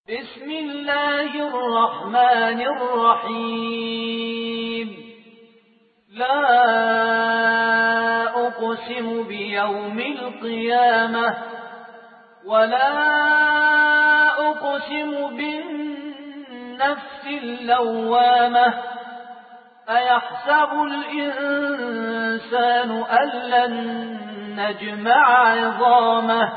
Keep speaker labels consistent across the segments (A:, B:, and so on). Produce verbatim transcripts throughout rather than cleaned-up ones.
A: بسم الله الرحمن الرحيم لا أقسم بيوم القيامة ولا أقسم بالنفس اللوامة أيحسب الإنسان أن لن نجمع عظامه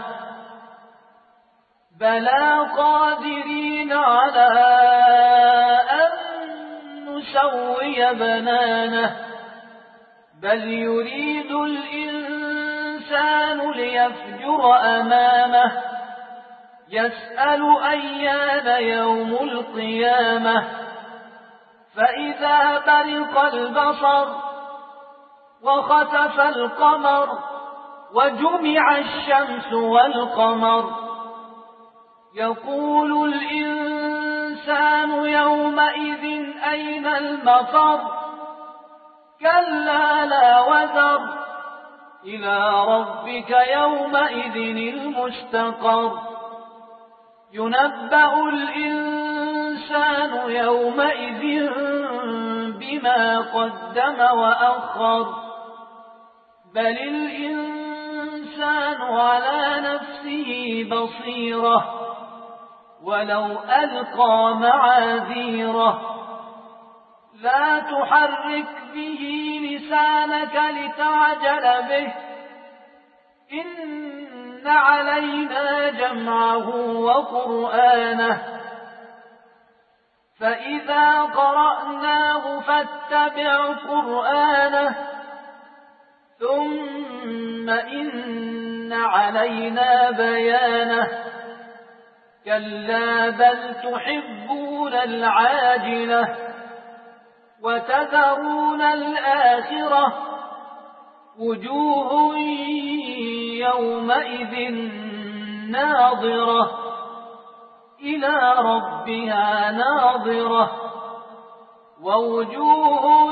A: بلى قادرين على أن نسوي بنانه بل يريد الإنسان ليفجر أمامه يسأل أيان يوم القيامة فإذا برق البصر وخسف القمر وجمع الشمس والقمر يقول الإنسان يومئذ أين المفر كلا لا وزر إلى ربك يومئذ المستقر ينبأ الإنسان يومئذ بما قدم وأخر بل الإنسان على نفسه بصيرة ولو ألقى معاذيره لا تحرك به لسانك لتعجل به إن علينا جمعه وقرآنه فإذا قرأناه فاتبع قرآنه ثم إن علينا بيانه كلا بل تحبون العاجلة وتذرون الآخرة وجوه يومئذ ناظرة إلى ربها ناظرة ووجوه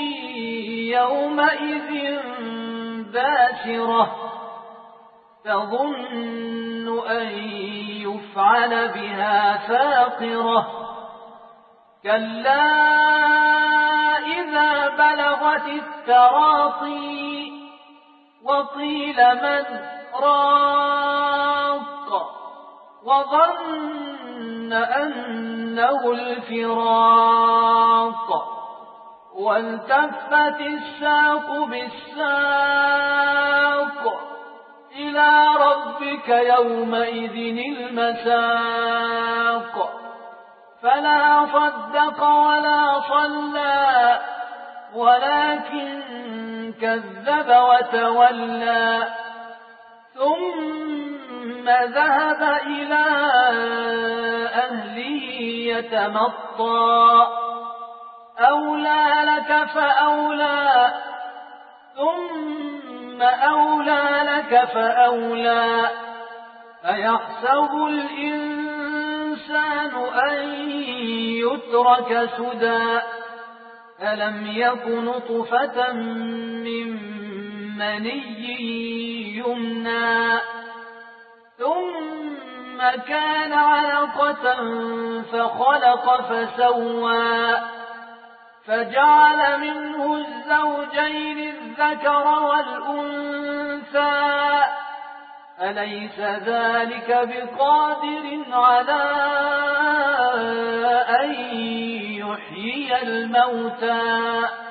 A: يومئذ باسرة تظن أن يفعل بها فاقرة كلا إذا بلغت التراقي وقيل من راق وظن أنه الفراق والتفت الساق بالساق إلى ربك يومئذ المساق فلا صدق ولا صلى ولكن كذب وتولى ثم ذهب إلى أهله يتمطى أولى لك فأولى ثم أولى لك فأولى أيحسب الإنسان أن يترك سدى ألم يك نطفة من مني يمنى ثم كان علقة فخلق فسوى فجعل منه الزوجين الذكر والأنثى أليس ذلك بقادر على أن يحيي الموتى